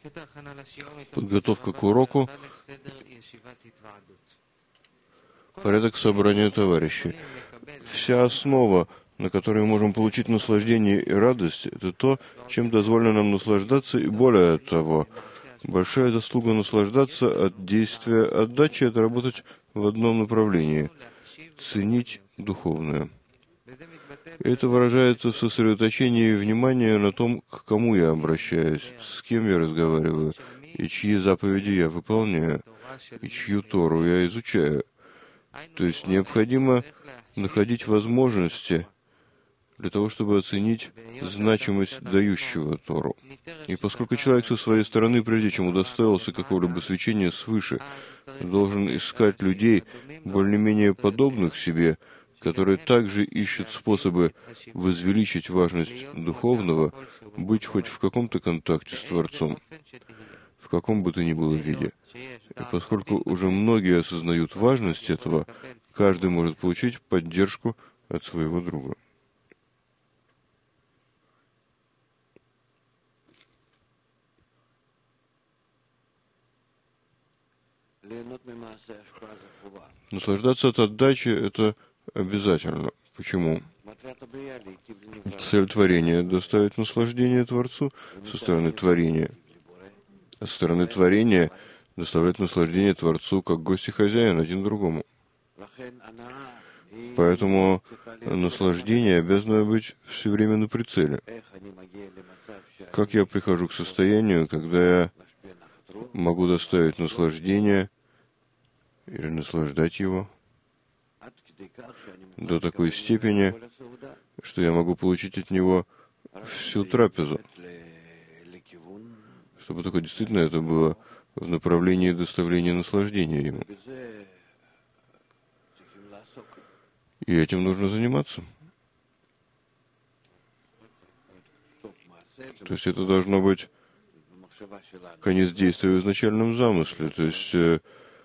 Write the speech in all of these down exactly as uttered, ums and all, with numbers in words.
Подготовка к уроку. Порядок собрания товарищей. Вся основа, на которой мы можем получить наслаждение и радость, это то, чем дозволено нам наслаждаться, и более того, большая заслуга наслаждаться от действия отдачи — это работать в одном направлении — ценить духовное. И это выражается в сосредоточении внимания на том, к кому я обращаюсь, с кем я разговариваю, и чьи заповеди я выполняю, и чью Тору я изучаю. То есть необходимо находить возможности для того, чтобы оценить значимость дающего Тору. И поскольку человек со своей стороны, прежде чем удостоился какого-либо свечения свыше, должен искать людей, более-менее подобных себе, которые также ищут способы возвеличить важность духовного, быть хоть в каком-то контакте с Творцом, в каком бы то ни было виде. И поскольку уже многие осознают важность этого, каждый может получить поддержку от своего друга. Наслаждаться от отдачи — это обязательно. Почему? Цель творения — доставить наслаждение Творцу со стороны творения. Со стороны творения — доставлять наслаждение Творцу как гость и хозяин один другому. Поэтому наслаждение обязано быть все время на прицеле. Как я прихожу к состоянию, когда я могу доставить наслаждение или наслаждать его до такой степени, что я могу получить от него всю трапезу, чтобы только действительно это было в направлении доставления наслаждения ему. И этим нужно заниматься. То есть это должно быть конец действия в изначальном замысле. То есть э,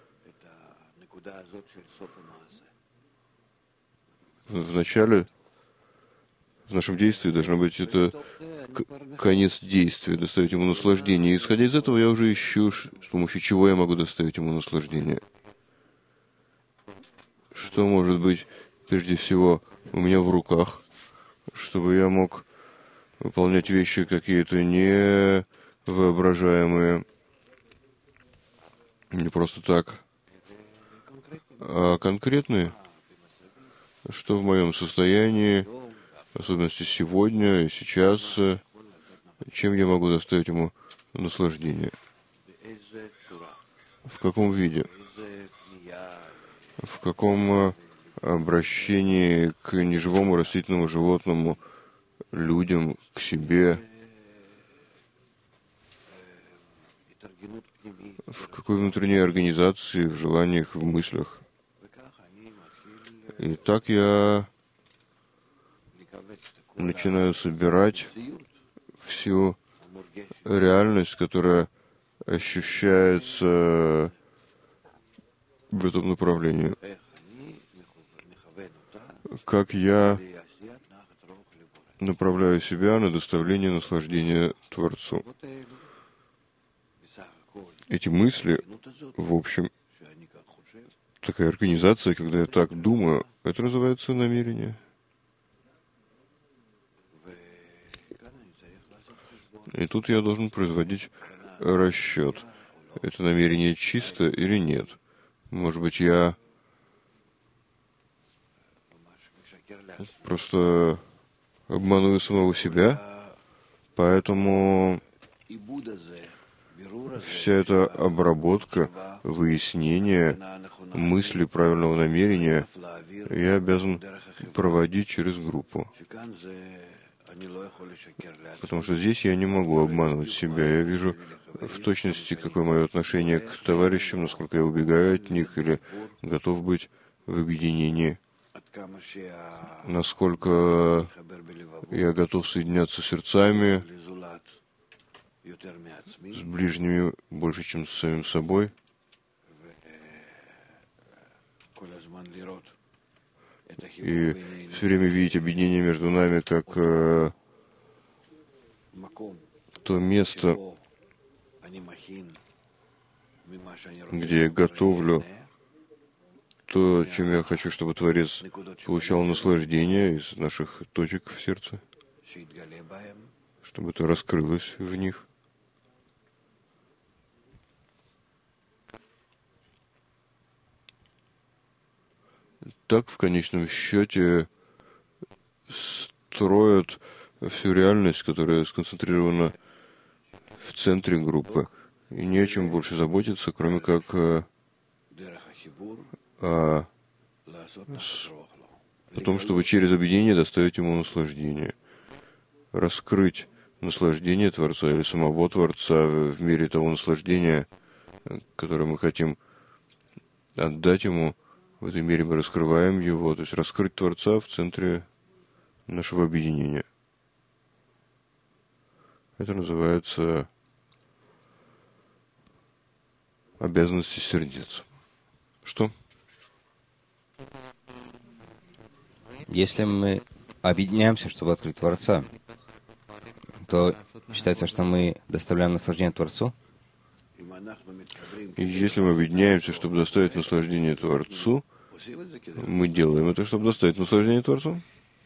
в начале, в нашем действии должно быть это конец действия, доставить ему наслаждение. И исходя из этого я уже ищу, с помощью чего я могу доставить ему наслаждение. Что может быть, прежде всего, у меня в руках, чтобы я мог выполнять вещи какие-то невоображаемые, не просто так, а конкретные, что в моем состоянии, в особенности сегодня и сейчас, чем я могу доставить ему наслаждение. В каком виде? В каком обращении к неживому растительному животному, людям, к себе, в какой внутренней организации, в желаниях, в мыслях. И так я начинаю собирать всю реальность, которая ощущается в этом направлении. Как я направляю себя на доставление наслаждения Творцу. Эти мысли, в общем, такая организация, когда я так думаю, это называется намерение. И тут я должен производить расчет. Это намерение чисто или нет? Может быть, я просто обманываю самого себя, поэтому вся эта обработка, выяснение мысли правильного намерения я обязан проводить через группу. Потому что здесь я не могу обманывать себя. Я вижу в точности, какое мое отношение к товарищам, насколько я убегаю от них или готов быть в объединении, насколько я готов соединяться сердцами с ближними больше, чем с самим собой. И все время видеть объединение между нами как э, то место, где я готовлю то, чем я хочу, чтобы Творец получал наслаждение из наших точек в сердце, чтобы это раскрылось в них. Так, в конечном счете, строят всю реальность, которая сконцентрирована в центре группы. И не о чем больше заботиться, кроме как о, о, о том, чтобы через объединение доставить ему наслаждение. Раскрыть наслаждение Творца или самого Творца в мире того наслаждения, которое мы хотим отдать ему. В этой мере мы раскрываем его, то есть раскрыть Творца в центре нашего объединения. Это называется обязанности сердец. Что? Если мы объединяемся, чтобы открыть Творца, то считается, что мы доставляем наслаждение Творцу. И если мы объединяемся, чтобы доставить наслаждение Творцу, мы делаем это, чтобы доставить наслаждение Творцу.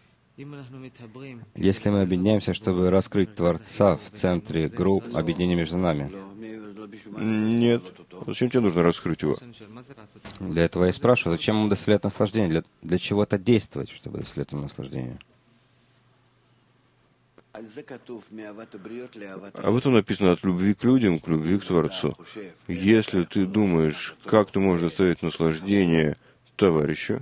Если мы объединяемся, чтобы раскрыть Творца в центре групп, объединения между нами. Нет. Зачем тебе нужно раскрыть его? Для этого я и спрашиваю, зачем ему доставлять наслаждение? Для, для чего-то действовать, чтобы доставлять ему наслаждение. Об этом написано от любви к людям, к любви к Творцу. Если ты думаешь, как ты можешь доставить наслаждение товарищу,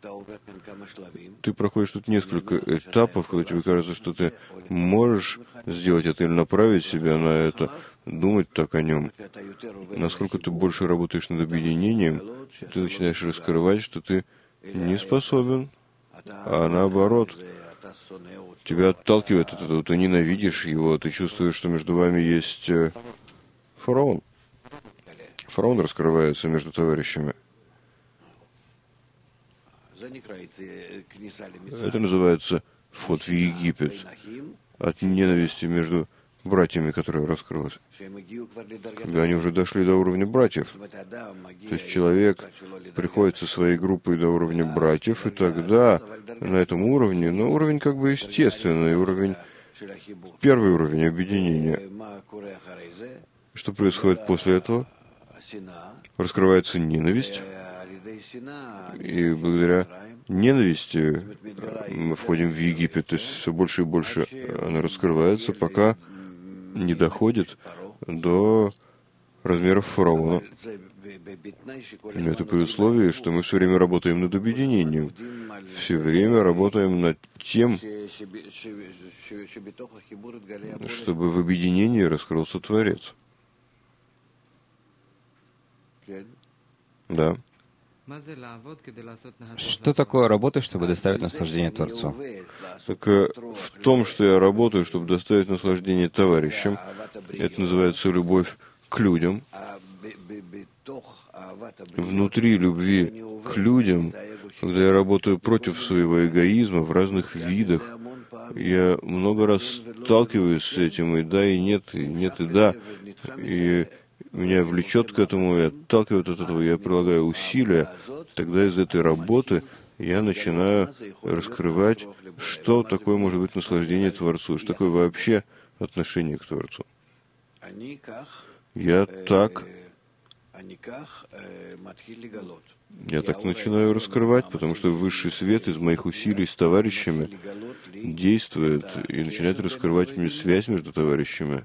ты проходишь тут несколько этапов, когда тебе кажется, что ты можешь сделать это или направить себя на это, думать так о нем. Насколько ты больше работаешь над объединением, ты начинаешь раскрывать, что ты не способен, а наоборот, тебя отталкивает от этого, ты ненавидишь его, ты чувствуешь, что между вами есть фараон. Фараон раскрывается между товарищами. Это называется вход в Египет от ненависти между братьями, которая раскрылась. Когда они уже дошли до уровня братьев. То есть человек приходит со своей группой до уровня братьев, и тогда на этом уровне, ну, уровень как бы естественный, уровень, первый уровень объединения. Что происходит после этого? Раскрывается ненависть, и благодаря ненависти мы входим в Египет, то есть все больше и больше она раскрывается, пока не доходит до размеров фараона. Но это при условии, что мы все время работаем над объединением, все время работаем над тем, чтобы в объединении раскрылся Творец. Да. Что такое работать, чтобы доставить наслаждение Творцу? Так в том, что я работаю, чтобы доставить наслаждение товарищам, это называется любовь к людям. Внутри любви к людям, когда я работаю против своего эгоизма в разных видах, я много раз сталкиваюсь с этим, и да, и нет, и нет, и да. И меня влечет к этому, и отталкивает от этого, я прилагаю усилия, тогда из этой работы я начинаю раскрывать, что такое может быть наслаждение Творцу, что такое вообще отношение к Творцу. Я так, я так начинаю раскрывать, потому что высший свет из моих усилий с товарищами действует и начинает раскрывать мне связь между товарищами.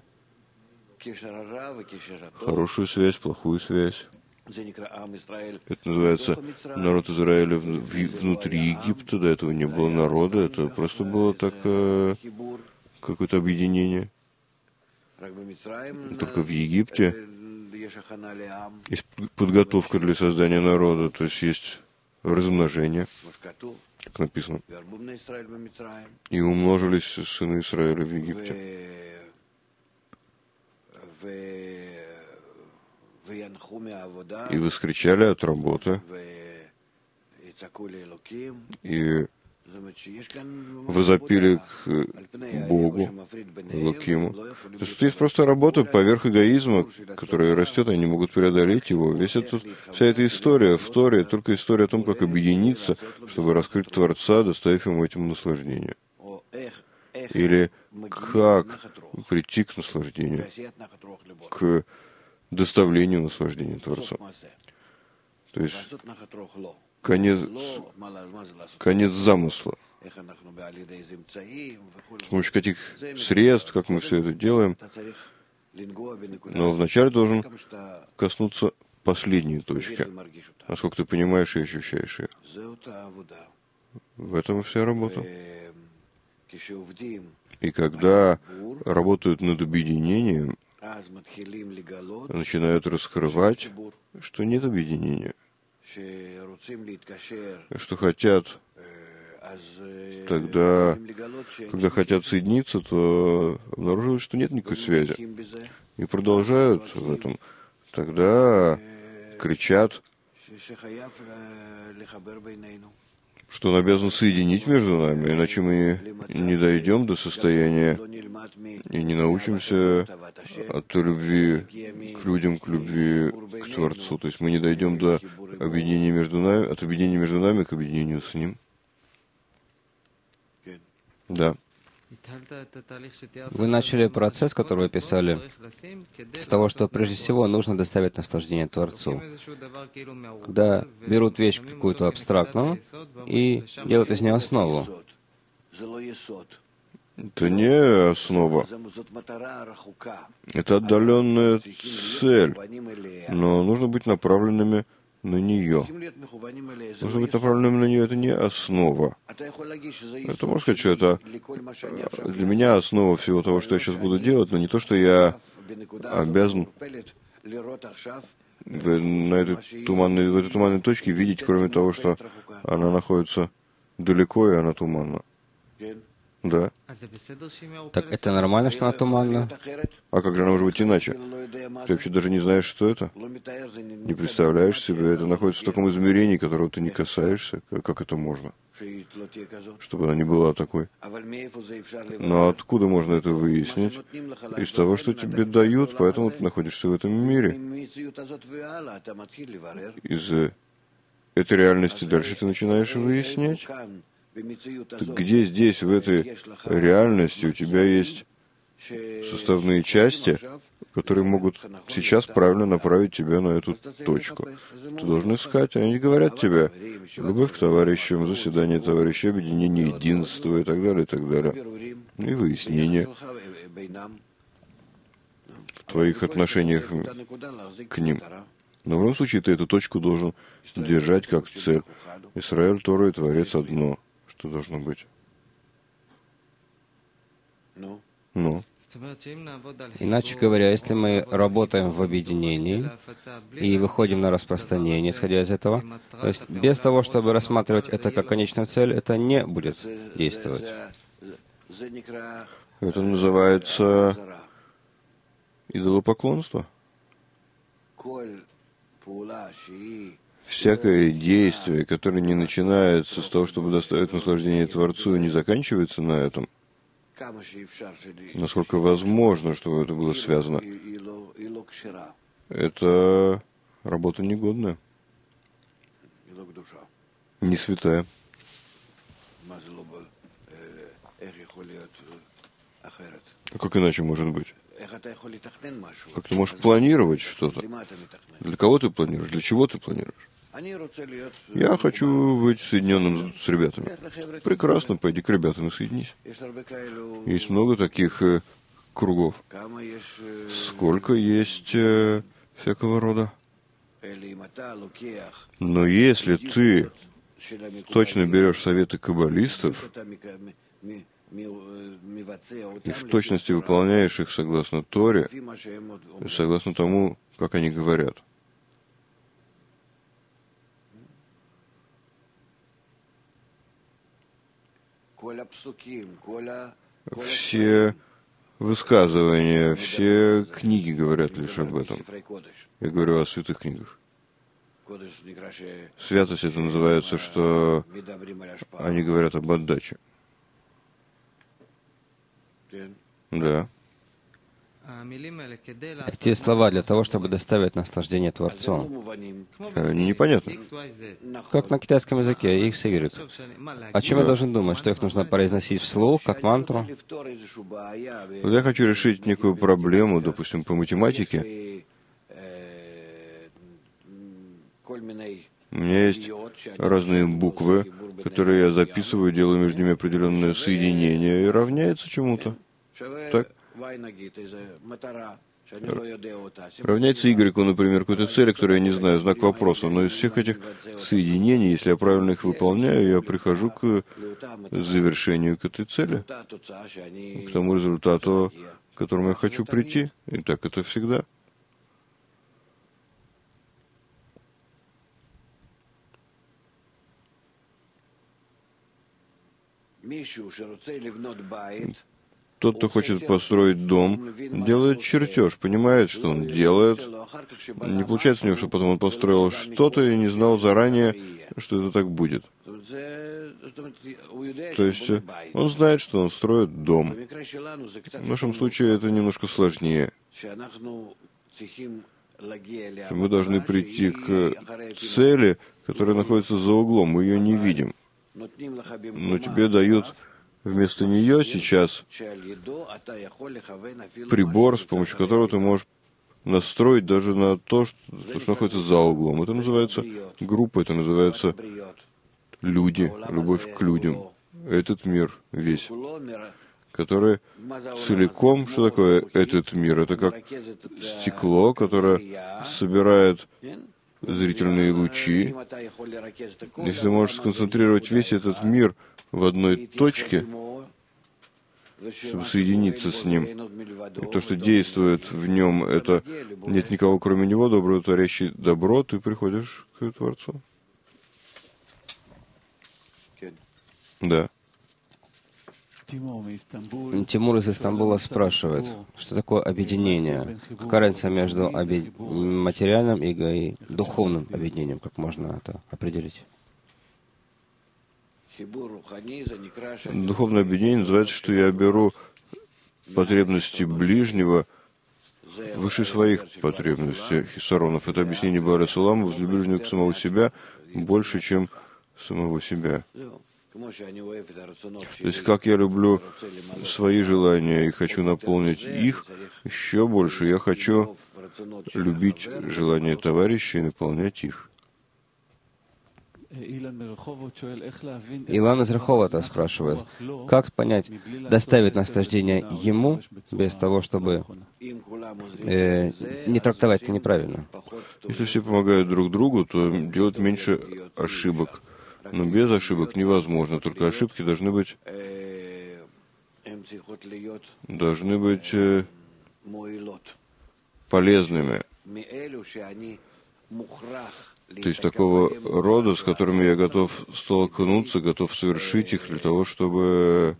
Хорошую связь, плохую связь. Это называется народ Израиля внутри Египта. До этого не было народа, это просто было так какое-то объединение. Только в Египте есть подготовка для создания народа, то есть есть размножение, как написано. И умножились сыны Израиля в Египте. И воскричали от работы, и возопили к Богу, Локиму. То есть тут есть просто работа поверх эгоизма, которая растет, они не могут преодолеть его. Весь этот, вся эта история в Торе, только история о том, как объединиться, чтобы раскрыть Творца, доставив ему этим наслаждение. Или как прийти к наслаждению, к доставлению наслаждения Творца. То есть конец, конец замысла. С помощью каких средств, как мы все это делаем. Но вначале должен коснуться последней точки, насколько ты понимаешь и ощущаешь ее. В этом вся работа. И когда работают над объединением, начинают раскрывать, что нет объединения, что хотят, тогда, когда хотят соединиться, то обнаруживают, что нет никакой связи. И продолжают в этом. Тогда кричат, что он обязан соединить между нами, иначе мы не дойдем до состояния и не научимся от любви к людям, к любви к Творцу. То есть мы не дойдем до объединения между нами, от объединения между нами к объединению с Ним. Да. Вы начали процесс, который вы писали, с того, что прежде всего нужно доставить наслаждение Творцу. Когда берут вещь какую-то абстрактную и делают из нее основу. Это не основа. Это отдаленная цель. Но нужно быть направленными на нее. Нужно быть направленным на нее, это не основа. Это можно сказать, что это для меня основа всего того, что я сейчас буду делать, но не то, что я обязан в, на этой туманной, в этой туманной точке видеть, кроме того, что она находится далеко и она туманна. Да. Так это нормально, что она туманна? А как же она может быть иначе? Ты вообще даже не знаешь, что это? Не представляешь себе, это находится в таком измерении, которого ты не касаешься. Как это можно? Чтобы она не была такой. Но откуда можно это выяснить? Из того, что тебе дают, поэтому ты находишься в этом мире. Из этой реальности дальше ты начинаешь выяснять. Так где здесь, в этой реальности, у тебя есть составные части, которые могут сейчас правильно направить тебя на эту точку. Ты должен искать, они говорят тебе, любовь к товарищам, заседание товарищей, объединение единства и так далее, и так далее. И выяснение в твоих отношениях к ним. Но в любом случае ты эту точку должен держать как цель. Исраэль, Тора и Творец одно. Что должно быть? Ну. Иначе говоря, если мы работаем в объединении и выходим на распространение, исходя из этого, то есть без того, чтобы рассматривать это как конечную цель, это не будет действовать. Это называется идолопоклонство. Всякое действие, которое не начинается с того, чтобы доставить наслаждение Творцу, и не заканчивается на этом, насколько возможно, чтобы это было связано, это работа негодная, не святая. А как иначе может быть? Как ты можешь планировать что-то? Для кого ты планируешь? Для чего ты планируешь? Я хочу быть соединенным с ребятами. Прекрасно, пойди к ребятам и соединись. Есть много таких э, кругов. Сколько есть э, всякого рода. Но если ты точно берешь советы каббалистов и в точности выполняешь их согласно Торе, согласно тому, как они говорят, все высказывания, все книги говорят лишь об этом. Я говорю о святых книгах. Святость это называется, что они говорят об отдаче. Да. Эти слова для того, чтобы доставить наслаждение Творцу. Непонятно. Как на китайском языке, X, Y. О чем Да. я должен думать? Что их нужно произносить вслух, как мантру? Когда я хочу решить некую проблему, допустим, по математике, у меня есть разные буквы, которые я записываю, делаю между ними определенное соединение и равняется чему-то. Так? Равняется Y, например, какой-то цели, которую я не знаю, знак вопроса. Но из всех этих соединений, если я правильно их выполняю, я прихожу к завершению к этой цели, к тому результату, к которому я хочу прийти. И так это всегда. Тот, кто хочет построить дом, делает чертеж, понимает, что он делает. Не получается у него, что потом он построил что-то и не знал заранее, что это так будет. То есть он знает, что он строит дом. В нашем случае это немножко сложнее. Мы должны прийти к цели, которая находится за углом, мы ее не видим. Но тебе дают вместо нее сейчас прибор, с помощью которого ты можешь настроить даже на то, что, то, что находится за углом. Это называется группа, это называется люди, любовь к людям. Этот мир весь, который целиком, что такое этот мир? Это как стекло, которое собирает зрительные лучи. Если ты можешь сконцентрировать весь этот мир в одной точке, чтобы соединиться с ним, и то, что действует в нем, это нет никого, кроме него, доброго, творящий добро, ты приходишь к Творцу. Да. Тимур из Истамбула спрашивает, что такое объединение? Какая разница между оби... материальным и духовным объединением? Как можно это определить? Духовное объединение называется, что я беру потребности ближнего выше своих потребностей. Хисаронов. Это объяснение Бара Салама, возлюби ближнего к самого себя больше, чем самого себя. То есть, как я люблю свои желания и хочу наполнить их еще больше, я хочу любить желания товарища и наполнять их. Илан из Раховата спрашивает, как понять, доставить наслаждение ему, без того, чтобы э, не трактовать это неправильно? Если все помогают друг другу, то делать меньше ошибок. Но без ошибок невозможно, только ошибки должны быть, должны быть э, полезными. То есть такого рода, с которыми я готов столкнуться, готов совершить их для того, чтобы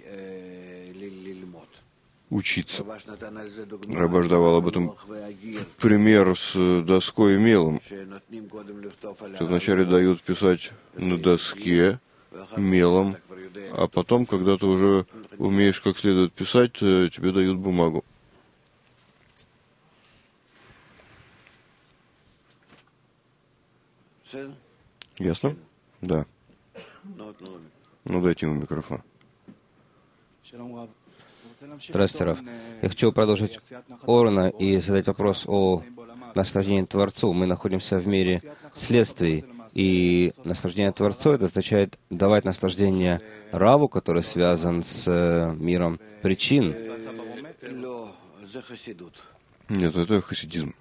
учиться. Рабаш давал об этом пример с доской и мелом. Что вначале дают писать на доске мелом, а потом, когда ты уже умеешь как следует писать, тебе дают бумагу. Ясно? Да. Ну, дайте ему микрофон. Здравствуйте, Раф. Я хочу продолжить Орна и задать вопрос о наслаждении Творцу. Мы находимся в мире следствий, и наслаждение Творцу — это означает давать наслаждение Раву, который связан с миром причин. Нет, это хасидизм.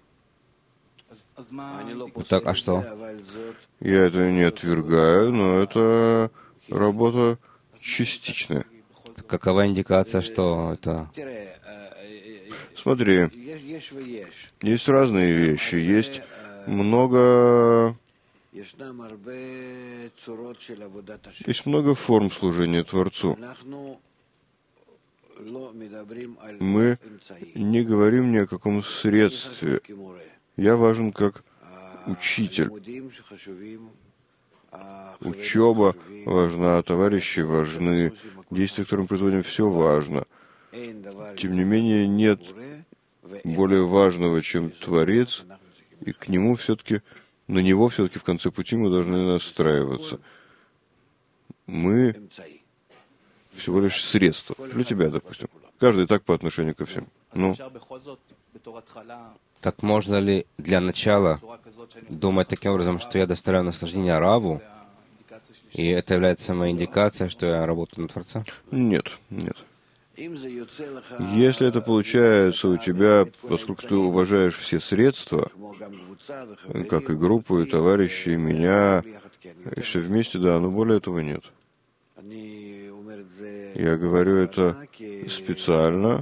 Так, а что? Я это не отвергаю, но это работа частичная. Какова индикация, что это? Смотри, есть разные вещи, есть много, есть много форм служения Творцу. Мы не говорим ни о каком средстве. Я важен как учитель. Учеба важна, товарищи важны, действия, которые мы производим, все важно. Тем не менее, нет более важного, чем Творец, и к нему все-таки, на него все-таки в конце пути мы должны настраиваться. Мы всего лишь средство. Для тебя, допустим. Каждый так по отношению ко всем. Ну, так можно ли для начала думать таким образом, что я доставляю наслаждение Раву, и это является моей индикацией, что я работаю на Творца? Нет, нет. Если это получается у тебя, поскольку ты уважаешь все средства, как и группу, и товарищей, и меня, и все вместе, да, но более этого нет. Я говорю это специально,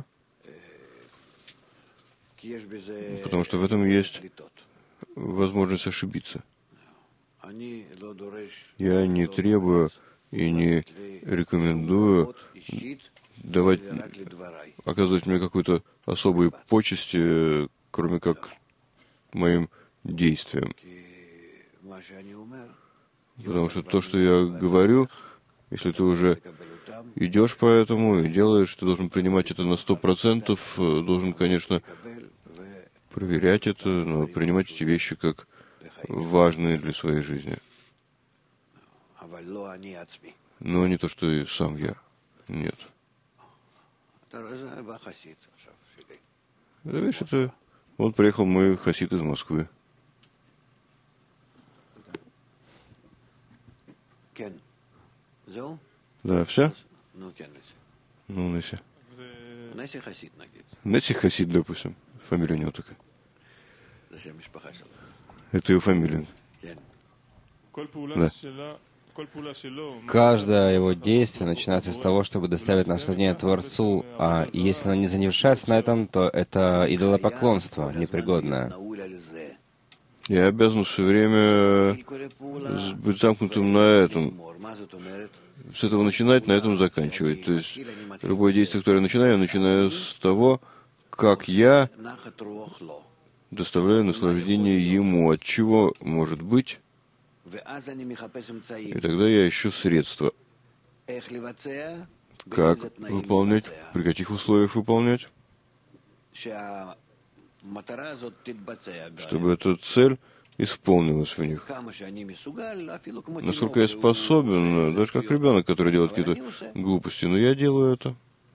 потому что в этом есть возможность ошибиться. Я не требую и не рекомендую давать, оказывать мне какой-то особые почести, кроме как моим действиям. Потому что то, что я говорю, если ты уже идешь по этому и делаешь, ты должен принимать это на сто процентов, должен, конечно, проверять это, но принимать эти вещи как важные для своей жизни. Но не то, что и сам я. Нет. Видишь, это... Вот приехал мой хасид из Москвы. Да, все? Ну, Несси. Несси хасид, допустим. Фамилия у него такая. Это его фамилия. Да. Каждое его действие начинается с того, чтобы доставить наслаждение Творцу, а если оно не завершается на этом, то это идолопоклонство непригодное. Я обязан все время быть замкнутым на этом. С этого начинать, на этом заканчивать. То есть любое действие, которое я начинаю, я начинаю с того, как я доставляю наслаждение ему, от чего может быть. И тогда я ищу средства. Как выполнять, при каких условиях выполнять, чтобы эта цель исполнилась в них. Насколько я способен, даже как ребенок, который делает какие-то глупости, но я делаю это.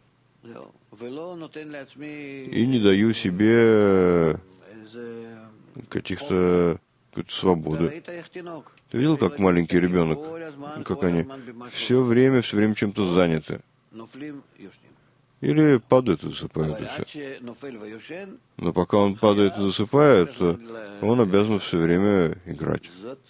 И не даю себе каких-то какой-то свободы. Ты видел, как маленький ребенок, как они все время, все время чем-то заняты? Или падают и засыпают, и все. Но пока он падает и засыпает, он обязан все время играть.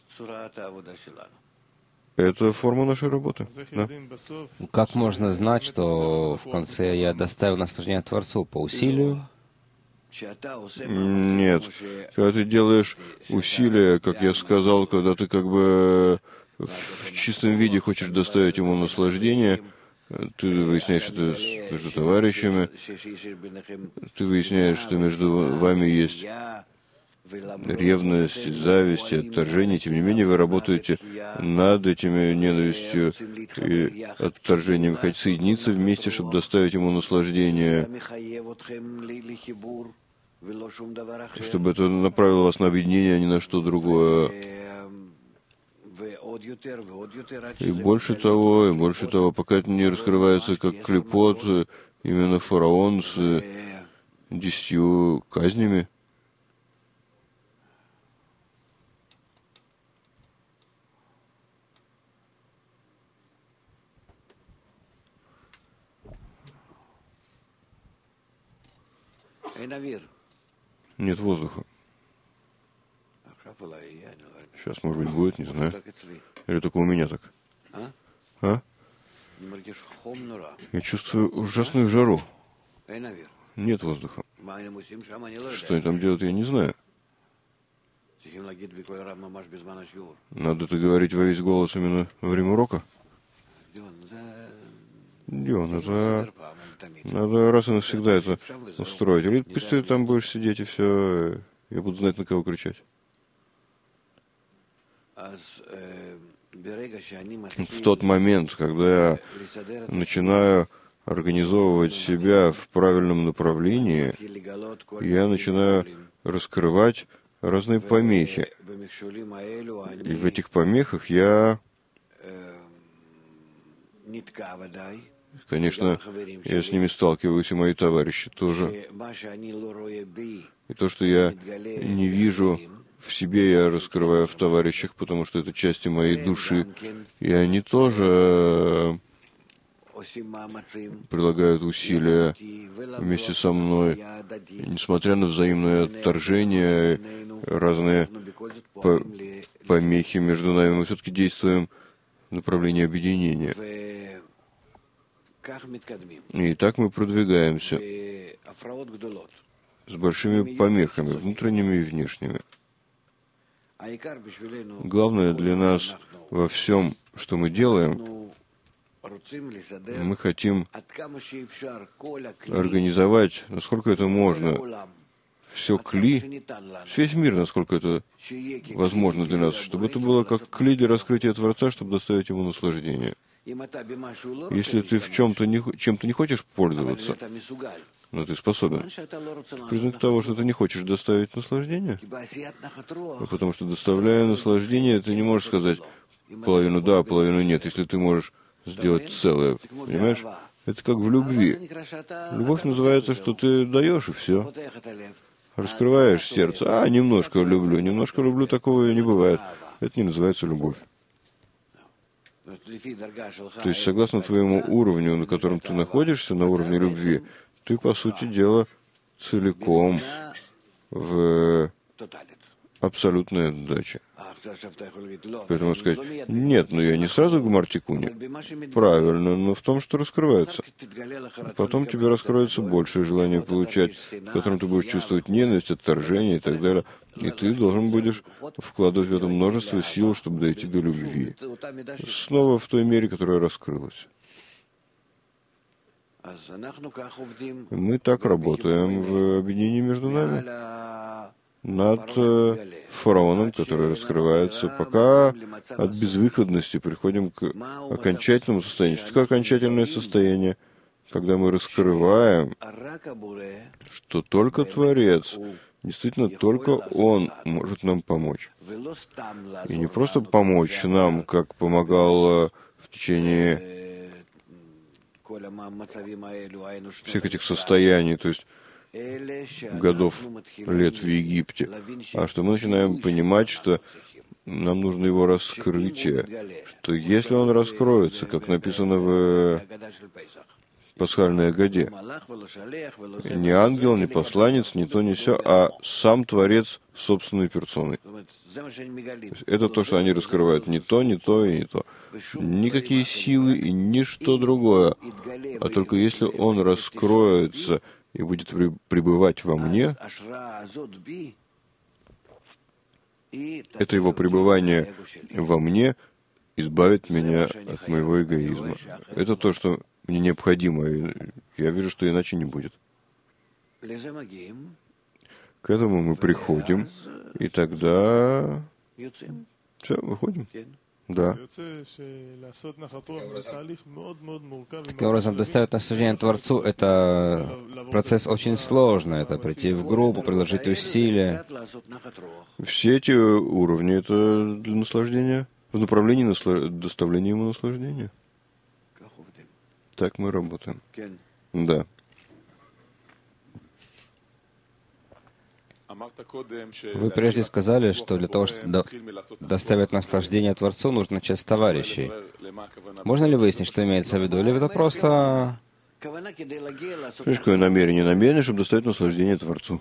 Это форма нашей работы. Да? Как можно знать, что в конце я доставил наслаждение Творцу? По усилию? Нет. Когда ты делаешь усилия, как я сказал, когда ты как бы в чистом виде хочешь доставить ему наслаждение, ты выясняешь это между товарищами, ты выясняешь, что между вами есть ревность, зависть, отторжение. Тем не менее, вы работаете над этими ненавистью и отторжением. Хотите соединиться вместе, чтобы доставить ему наслаждение, чтобы это направило вас на объединение, а не на что другое. И больше того, и больше того, пока это не раскрывается как клепот, именно фараон с десятью казнями. Нет воздуха. Сейчас, может быть, будет, не знаю. Или только у меня так? А? Я чувствую ужасную жару. Нет воздуха. Что они там делают, я не знаю. Надо это говорить во весь голос именно во время урока? Дион, это... Надо раз и навсегда это устроить. Или пусть ты там будешь сидеть и все, я буду знать, на кого кричать. В тот момент, когда я начинаю организовывать себя в правильном направлении, я начинаю раскрывать разные помехи. И в этих помехах я, конечно, я с ними сталкиваюсь, и мои товарищи тоже. И то, что я не вижу в себе, я раскрываю в товарищах, потому что это части моей души. И они тоже прилагают усилия вместе со мной. И несмотря на взаимное отторжение, разные по помехи между нами, мы все-таки действуем в направлении объединения. И так мы продвигаемся с большими помехами, внутренними и внешними. Главное для нас во всем, что мы делаем, мы хотим организовать, насколько это можно, все кли, весь мир, насколько это возможно для нас, чтобы это было как кли для раскрытия Творца, чтобы доставить ему наслаждение. Если ты в чем-то не, чем-то не хочешь пользоваться, но ты способен, признак того, что ты не хочешь доставить наслаждение, потому что, доставляя наслаждение, ты не можешь сказать половину да, половину нет, если ты можешь сделать целое, понимаешь? Это как в любви. Любовь называется, что ты даешь, и все. Раскрываешь сердце. А, немножко люблю, немножко люблю, такого не бывает. Это не называется любовь. То есть, согласно твоему уровню, на котором ты находишься, на уровне любви, ты, по сути дела, целиком в абсолютной отдаче. Поэтому сказать, нет, но я не сразу к Мартикуне. Правильно, но в том, что раскрывается. Потом тебе раскроется большее желание получать, в котором ты будешь чувствовать ненависть, отторжение и так далее. И ты должен будешь вкладывать в это множество сил, чтобы дойти до любви. Снова в той мере, которая раскрылась. Мы так работаем в объединении между нами над фараоном, который раскрывается, пока от безвыходности приходим к окончательному состоянию. Что такое окончательное состояние? Когда мы раскрываем, что только Творец, действительно только Он может нам помочь. И не просто помочь нам, как помогал в течение всех этих состояний, то есть годов, лет в Египте, а что мы начинаем понимать, что нам нужно его раскрытие, что если он раскроется, как написано в пасхальной Агаде, не ангел, не посланец, не то, не сё, а сам Творец собственной персоной. Это то, что они раскрывают, не то, не то и не то. Никакие силы и ничто другое, а только если он раскроется и будет пребывать во мне, это его пребывание во мне избавит меня от моего эгоизма. Это то, что мне необходимо, и я вижу, что иначе не будет. К этому мы приходим, и тогда все, выходим. Да. Таким образом, доставить наслаждение Творцу — это процесс очень сложный. Это прийти в группу, приложить усилия. Все эти уровни — это для наслаждения, в направлении насла... доставления ему наслаждения. Так мы работаем. Да. Вы прежде сказали, что для того, чтобы доставить наслаждение Творцу, нужно часть товарищей. Можно ли выяснить, что имеется в виду? Или это просто... Видишь, какое намерение? Намерение, чтобы доставить наслаждение Творцу.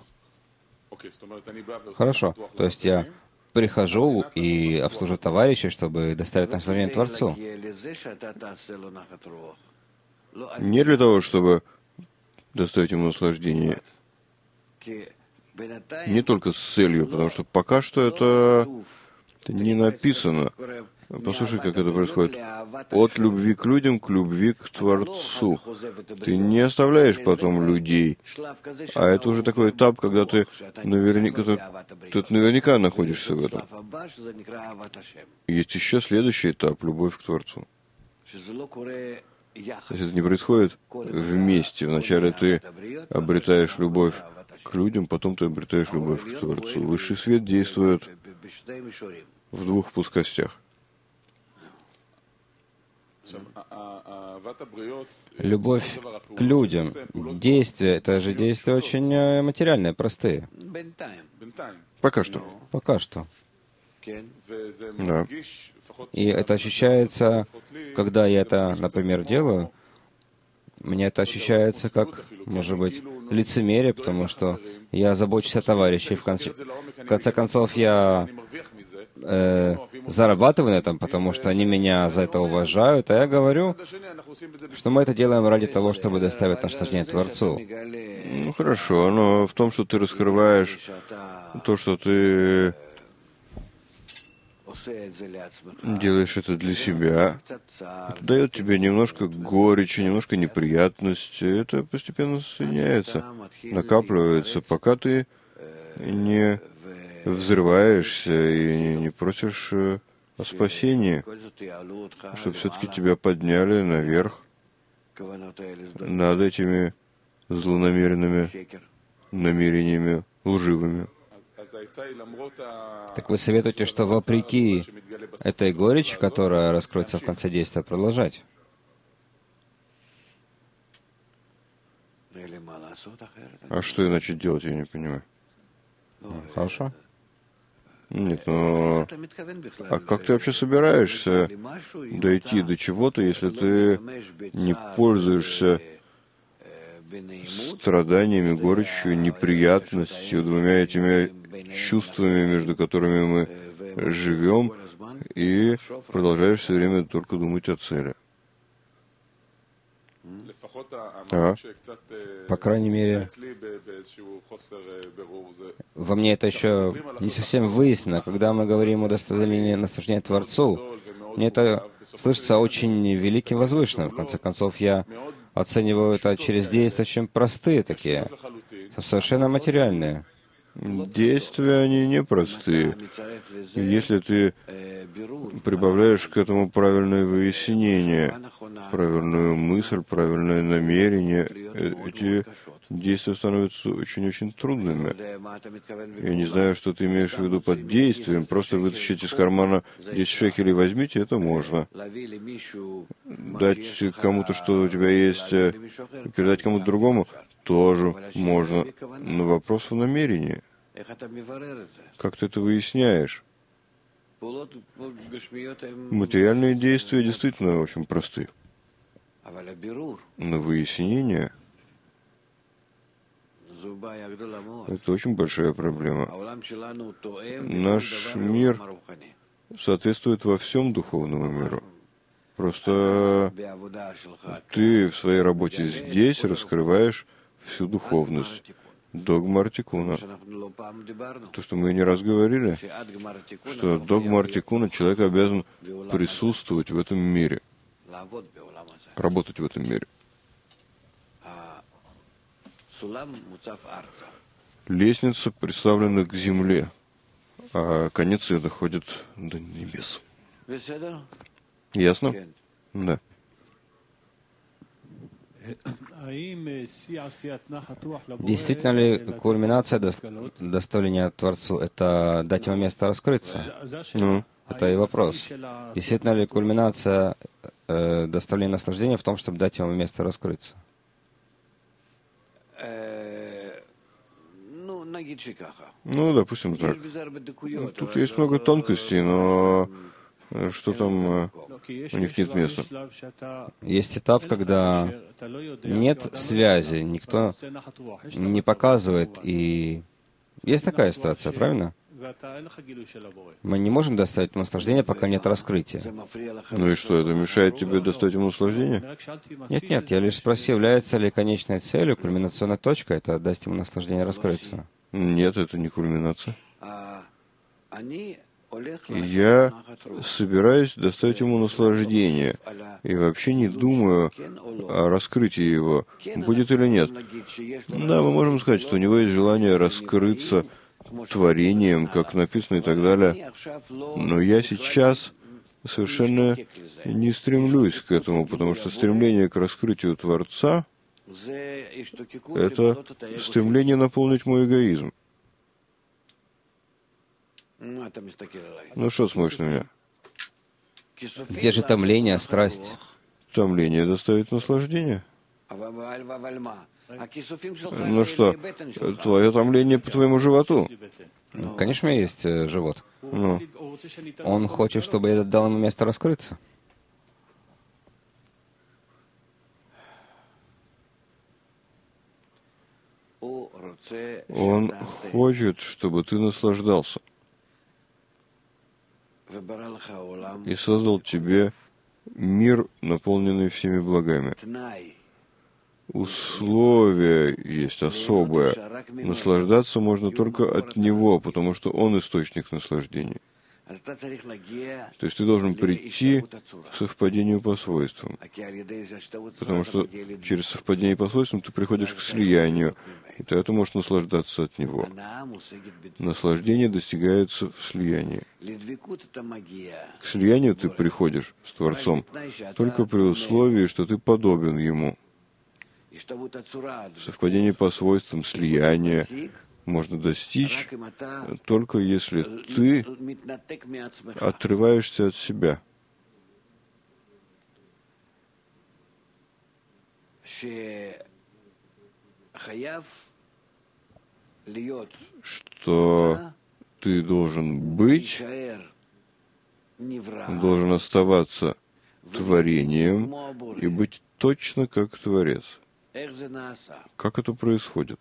Хорошо. То есть я прихожу и обслужу товарищей, чтобы доставить наслаждение Творцу. Не для того, чтобы доставить ему наслаждение. Не только с целью, потому что пока что это, это не написано. Послушай, как это происходит. От любви к людям к любви к Творцу. Ты не оставляешь потом людей. А это уже такой этап, когда ты наверняка, ты, ты наверняка находишься в этом. Есть еще следующий этап — любовь к Творцу. Если это не происходит вместе, вначале ты обретаешь любовь к людям, потом ты обретаешь любовь к Творцу. Высший свет действует в двух плоскостях. Любовь к людям, действия, это же действия очень материальные, простые. Пока что. Пока что. Да. И это ощущается, когда я это, например, делаю, мне это ощущается как, может быть, лицемерие, потому что я забочусь о товарище. В конце, в конце концов, я э, зарабатываю на этом, потому что они меня за это уважают, а я говорю, что мы это делаем ради того, чтобы доставить наслаждение Творцу. Ну, хорошо, но в том, что ты раскрываешь то, что ты делаешь это для себя, это дает тебе немножко горечи, немножко неприятности. Это постепенно соединяется, накапливается, пока ты не взрываешься и не просишь о спасении, чтобы все-таки тебя подняли наверх над этими злонамеренными намерениями лживыми. Так вы советуете, что вопреки этой горечи, которая раскроется в конце действия, продолжать? А что иначе делать, я не понимаю. Хорошо. Нет, но... А как ты вообще собираешься дойти до чего-то, если ты не пользуешься страданиями, горечью, неприятностью, двумя этими чувствами, между которыми мы живем, и продолжаешь все время только думать о цели? А? По крайней мере, во мне это еще не совсем выяснено. Когда мы говорим о доставлении наслаждения Творцу, мне это слышится очень великим, возвышенным. В конце концов, я оцениваю это через действия очень простые такие, совершенно материальные. Действия, они непростые. Если ты прибавляешь к этому правильное выяснение, правильную мысль, правильное намерение, эти действия становятся очень-очень трудными. Я не знаю, что ты имеешь в виду под действием. Просто вытащить из кармана десять шекелей, возьмите, это можно. Дать кому-то, что у тебя есть, передать кому-то другому, тоже можно. Но вопрос в намерении. Как ты это выясняешь? Материальные действия действительно очень просты. Но выяснение — это очень большая проблема. Наш мир соответствует во всем духовному миру. Просто ты в своей работе здесь раскрываешь всю духовность. Догма Артикуна. То, что мы не раз говорили, что догма Артикуна, человек обязан присутствовать в этом мире, работать в этом мире. Лестница представлена к земле, а конец ее доходит до небес. Ясно? Да. Действительно ли кульминация доставления Творцу — это дать ему место раскрыться? Ну. Это и вопрос. Действительно ли кульминация э, доставления наслаждения в том, чтобы дать ему место раскрыться? Ну, допустим так. Тут есть много тонкостей, но что там, у них нет места. Есть этап, когда нет связи, никто не показывает, и есть такая ситуация, правильно? Мы не можем доставить наслаждение, пока нет раскрытия. Ну и что, это мешает тебе доставить ему наслаждение? Нет, нет, я лишь спросил, является ли конечной целью, кульминационной точкой, это дать ему наслаждение раскрыться? Нет, это не кульминация. я собираюсь доставить ему наслаждение и вообще не думаю о раскрытии его, будет или нет. Да, мы можем сказать, что у него есть желание раскрыться творением, как написано и так далее, но я сейчас совершенно не стремлюсь к этому, потому что стремление к раскрытию Творца — это стремление наполнить мой эгоизм. Ну что смотришь на меня? Где же томление, страсть? Томление доставит наслаждение. Ну что, твое томление по твоему животу? Ну, конечно, у меня есть э, живот. Ну. Он хочет, чтобы я дал ему место раскрыться. Он хочет, чтобы ты наслаждался. И создал тебе мир, наполненный всеми благами. Условие есть особое. Наслаждаться можно только от него, потому что он источник наслаждений. То есть ты должен прийти к совпадению по свойствам. Потому что через совпадение по свойствам ты приходишь к слиянию, и тогда ты можешь наслаждаться от него. Наслаждение достигается в слиянии. К слиянию ты приходишь с Творцом только при условии, что ты подобен Ему. Совпадение по свойствам, слияние можно достичь только если ты отрываешься от себя. Что ты должен быть, должен оставаться творением и быть точно как Творец. Как это происходит?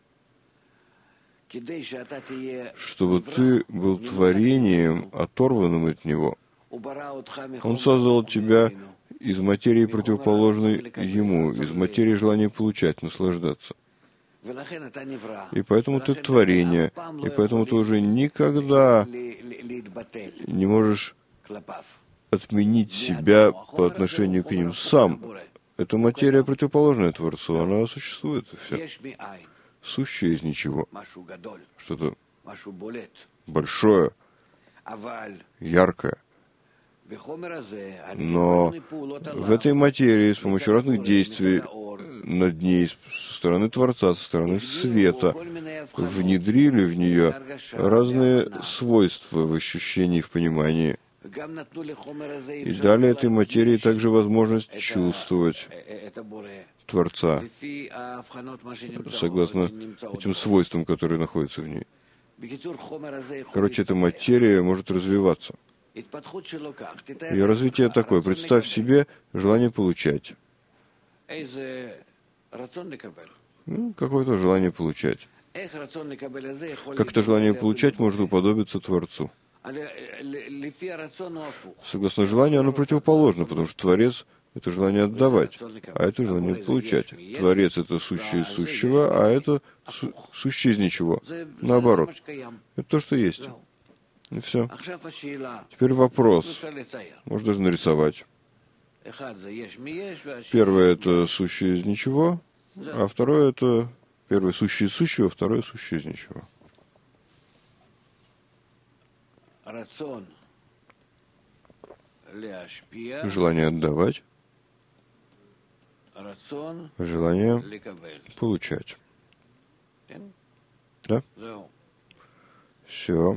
Чтобы ты был творением, оторванным от Него. Он создал тебя из материи, противоположной Ему, из материи желания получать, наслаждаться. И поэтому ты творение, и поэтому ты уже никогда не можешь отменить себя по отношению к ним сам. Эта материя противоположная Творцу, она существует, и все. Сущее из ничего. Что-то большое, яркое. Но в этой материи с помощью разных действий над ней со стороны Творца, со стороны света внедрили в нее разные свойства в ощущении, в понимании. И дали этой материи также возможность чувствовать Творца, согласно этим свойствам, которые находятся в ней. Короче, эта материя может развиваться. Ее развитие такое. Представь себе желание получать. Ну, какое-то желание получать. Как это желание получать может уподобиться Творцу? Согласно желанию, оно противоположно, потому что Творец — это желание отдавать, а это желание получать. Творец — это сущее из сущего, а это су- сущее из ничего. Наоборот. Это то, что есть. И все. Теперь вопрос. Можно даже нарисовать. Первое — это сущее из ничего, а второе — это первое — сущее из сущего, второе — сущее из ничего. Желание отдавать, желание получать. Да? Все.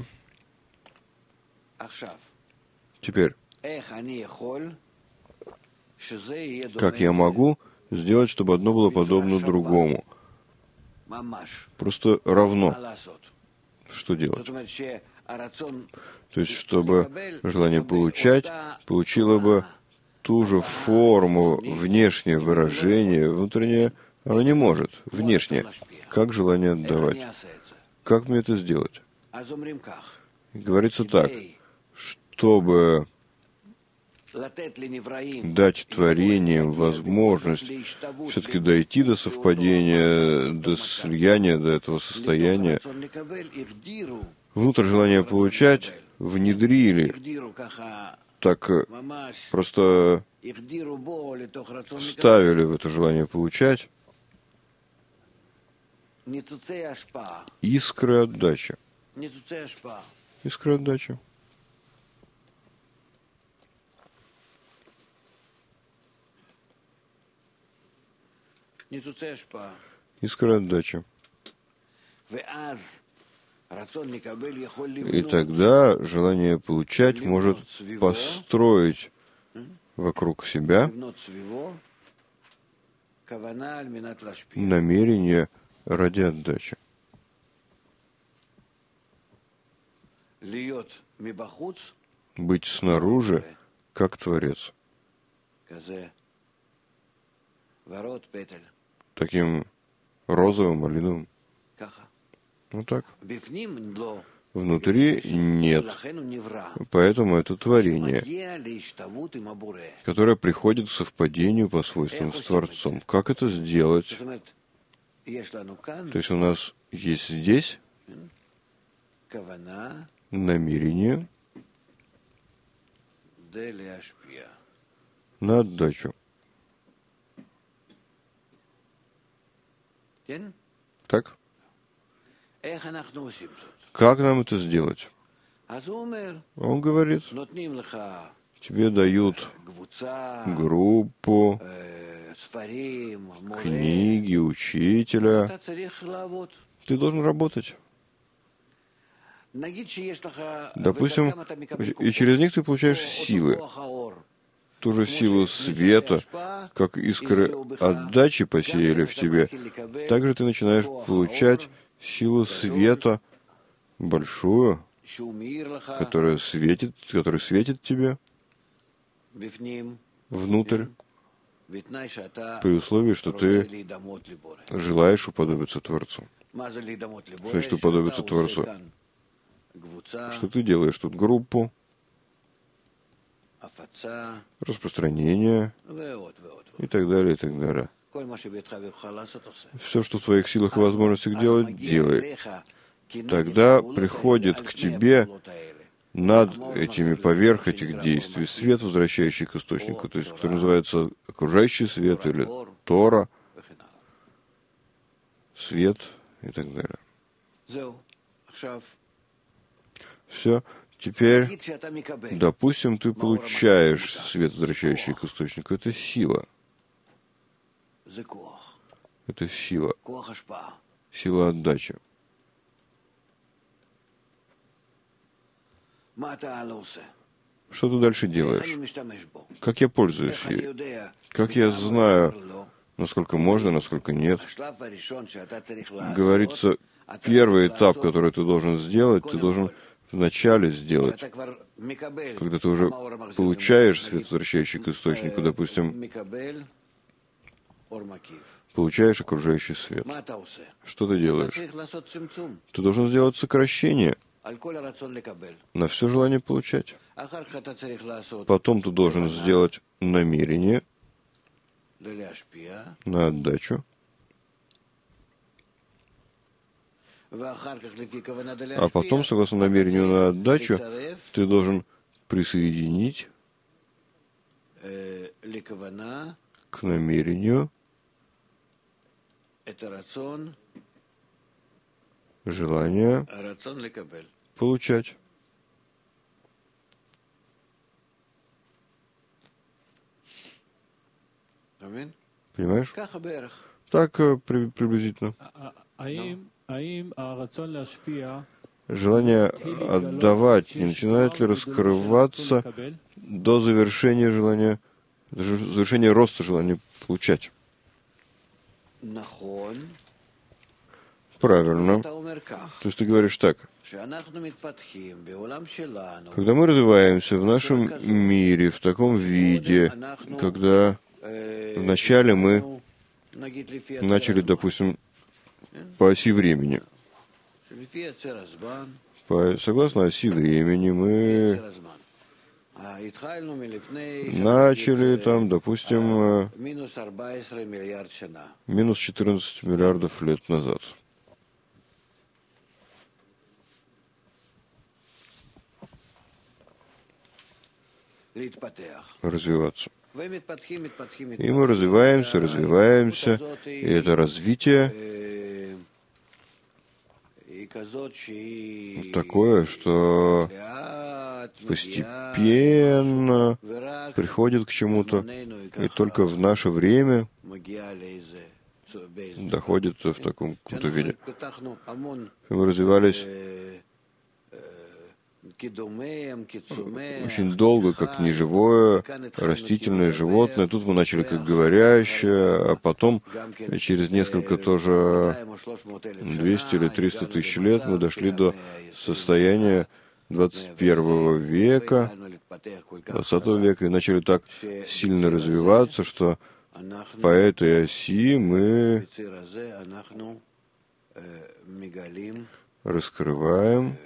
Теперь, как я могу сделать, чтобы одно было подобно другому? Просто равно. Что делать? То есть, чтобы желание получать получило бы ту же форму, внешнее выражение, внутреннее оно не может, внешне. Как желание отдавать? Как мне это сделать? Говорится так, чтобы дать творениям возможность все-таки дойти до совпадения, до слияния, до этого состояния. Внутрь желания получать внедрили, так просто вставили в это желание получать искры отдачи. Искры отдачи. Искра отдачи. И тогда желание получать может построить вокруг себя намерение ради отдачи. Быть снаружи, как Творец. Таким розовым, малиновым. Ну так. Внутри нет. Поэтому это творение, которое приходит к совпадению по свойствам с Творцом. Как это сделать? То есть у нас есть здесь намерение на отдачу. Так? Как нам это сделать? Он говорит, тебе дают группу, книги, учителя. Ты должен работать. Допустим, и через них ты получаешь силы. Ту же силу света, как искры отдачи посеяли в тебе, также ты начинаешь получать силу света большую, которая светит, которая светит тебе внутрь, при условии, что ты желаешь уподобиться Творцу. Что значит уподобиться Творцу? Что ты делаешь тут группу, распространение и так далее, и так далее. Все, что в твоих силах и возможностях делать, делай. Тогда приходит к тебе над этими, поверх этих действий, свет, возвращающий к источнику, то есть, который называется окружающий свет или Тора, свет и так далее. Все. Теперь, допустим, ты получаешь свет, возвращающий к источнику. Это сила. Это сила. Сила отдачи. Что ты дальше делаешь? Как я пользуюсь ей? Как я знаю, насколько можно, насколько нет? Говорится, первый этап, который ты должен сделать, ты должен вначале сделать, когда ты уже получаешь свет, возвращающий к источнику, допустим, получаешь окружающий свет. Что ты делаешь? Ты должен сделать сокращение на все желание получать. Потом ты должен сделать намерение на отдачу. А потом, согласно намерению на отдачу, ты должен присоединить к намерению желание получать. Понимаешь? Так при, приблизительно. Желание отдавать не начинает ли раскрываться до завершения желания, завершения роста желания получать? Правильно. То есть ты говоришь так. Когда мы развиваемся в нашем мире в таком виде, когда вначале мы начали, допустим, по оси времени. По, согласно оси времени мы начали там, допустим, минус четырнадцать миллиардов лет назад. развиваться. И мы развиваемся, развиваемся, и это развитие такое, что постепенно приходит к чему-то, и только в наше время доходит в таком каком-то виде. Мы развивались очень долго, как неживое, растительное животное. Тут мы начали как говорящее, а потом через несколько тоже двести или триста тысяч лет мы дошли до состояния двадцать первого века, двадцатого века, и начали так сильно развиваться, что по этой оси мы раскрываем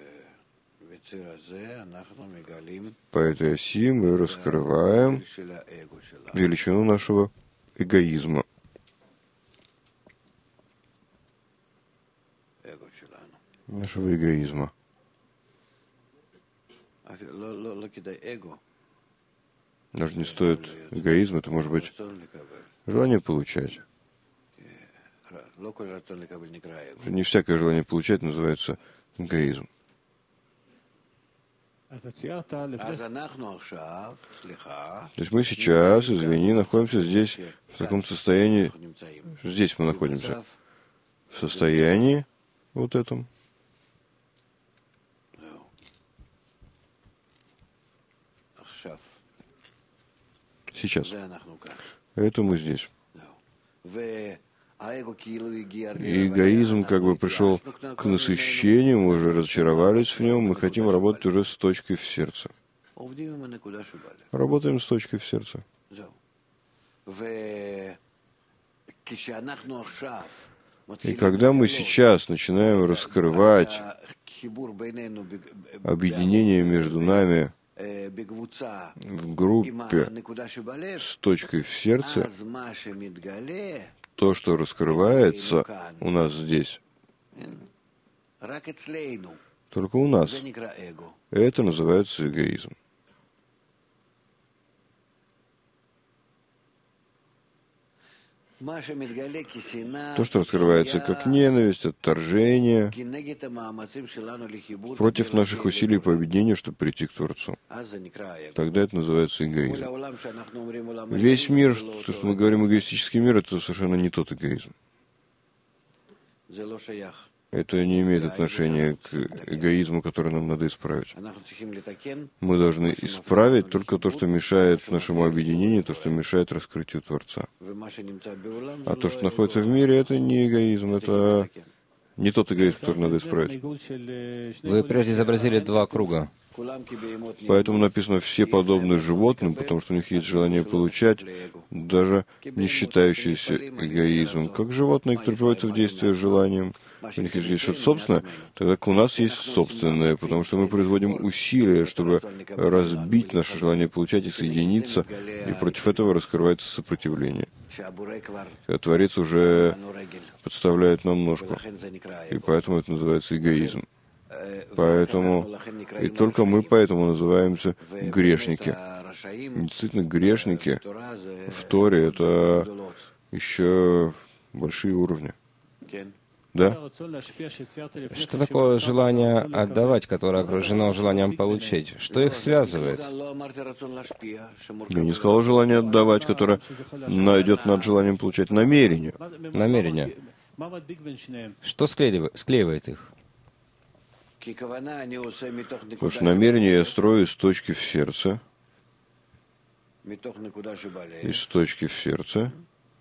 По этой оси мы раскрываем величину нашего эгоизма. Нашего эгоизма. Даже не стоит эгоизм, это может быть желание получать. Не всякое желание получать называется эгоизм. То есть мы сейчас, извини, находимся здесь, в таком состоянии, здесь мы находимся, в состоянии вот этом. Сейчас. Это мы здесь. И эгоизм как бы пришел к насыщению, мы уже разочаровались в нем, мы хотим работать уже с точкой в сердце. Работаем с точкой в сердце. И когда мы сейчас начинаем раскрывать объединение между нами в группе с точкой в сердце, то, что раскрывается у нас здесь, только у нас, это называется эгоизм. То, что раскрывается как ненависть, отторжение против наших усилий по объединению, чтобы прийти к Творцу. Тогда это называется эгоизм. Весь мир, то, что мы говорим эгоистический мир, это совершенно не тот эгоизм. Это не имеет отношения к эгоизму, который нам надо исправить. Мы должны исправить только то, что мешает нашему объединению, то, что мешает раскрытию Творца. А то, что находится в мире, это не эгоизм, это не тот эгоизм, который надо исправить. Вы прежде изобразили два круга. Поэтому написано «все подобны животным», потому что у них есть желание получать, даже не считающиеся эгоизмом. Как животные, которые приводятся в действие желанием. У них есть что-то собственное, тогда у нас есть собственное, потому что мы производим усилия, чтобы разбить наше желание получать и соединиться, и против этого раскрывается сопротивление. Когда Творец уже подставляет нам ножку, и поэтому это называется эгоизм. Поэтому, и только мы поэтому называемся грешники. Действительно, грешники в Торе — это еще большие уровни. Да? Что такое желание отдавать, которое окружено желанием получить? Что их связывает? Я не сказал желание отдавать, которое идет над желанием получать. Намерение. Намерение. Что склеивает их? Потому что намерение я строю из точки в сердце. Из точки в сердце.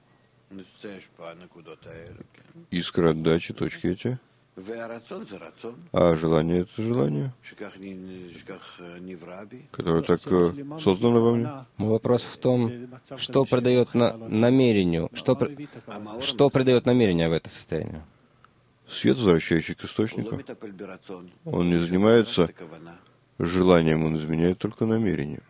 Искра отдачи, точки эти. А желание — это желание, которое так создано во мне. Вопрос в том, что придает на намерению, что, что придает намерение в это состояние. Свет, возвращающий к источнику. Он не занимается желанием, он изменяет только намерение.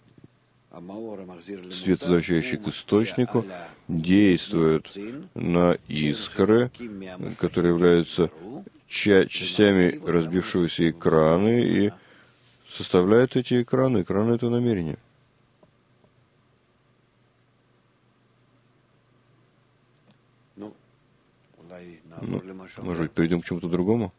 Свет, возвращающий к источнику, действует на искры, которые являются ча- частями разбившегося экрана, и составляет эти экраны. Экраны — это намерение. Ну, может быть, перейдем к чему-то другому?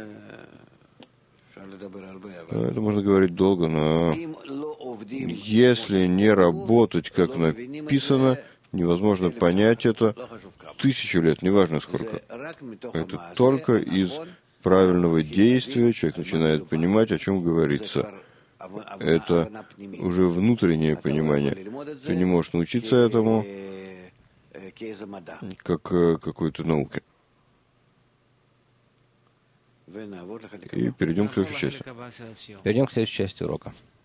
Это можно говорить долго, но если не работать, как написано, невозможно понять это тысячу лет, неважно сколько. Это только из правильного действия человек начинает понимать, о чем говорится. Это уже внутреннее понимание. Ты не можешь научиться этому как какой-то науке. И перейдем к следующей части. Перейдем к следующей части урока.